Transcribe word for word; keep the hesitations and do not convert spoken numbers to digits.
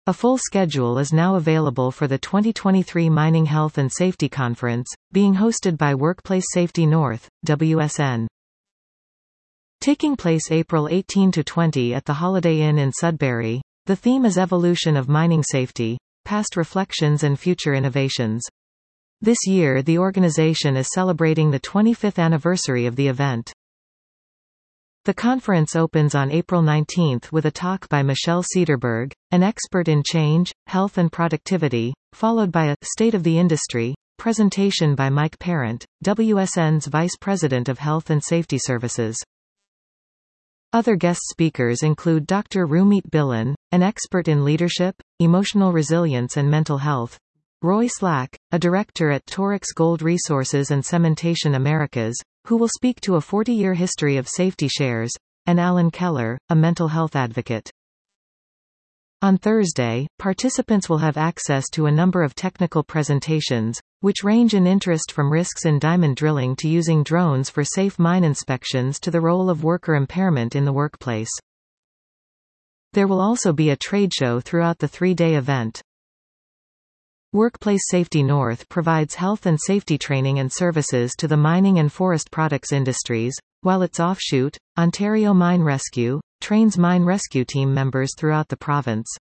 A full schedule is now available for the twenty twenty-three Mining Health and Safety Conference, being hosted by Workplace Safety North, W S N. Taking place April eighteenth to twentieth at the Holiday Inn in Sudbury, the theme is Evolution of Mining Safety, Past Reflections and Future Innovations. This year the organization is celebrating the twenty-fifth anniversary of the event. The conference opens on April nineteenth with a talk by Michelle Cederberg, an expert in change, health and productivity, followed by a State of the Industry presentation by Mike Parent, W S N's Vice President of Health and Safety Services. Other guest speakers include Doctor Rumit Billen, an expert in leadership, emotional resilience and mental health, Roy Slack, a director at Torex Gold Resources and Cementation Americas, who will speak to a forty-year history of safety shares, and Alan Keller, a mental health advocate. On Thursday, participants will have access to a number of technical presentations, which range in interest from risks in diamond drilling to using drones for safe mine inspections to the role of worker impairment in the workplace. There will also be a trade show throughout the three-day event. Workplace Safety North provides health and safety training and services to the mining and forest products industries, while its offshoot, Ontario Mine Rescue, trains mine rescue team members throughout the province.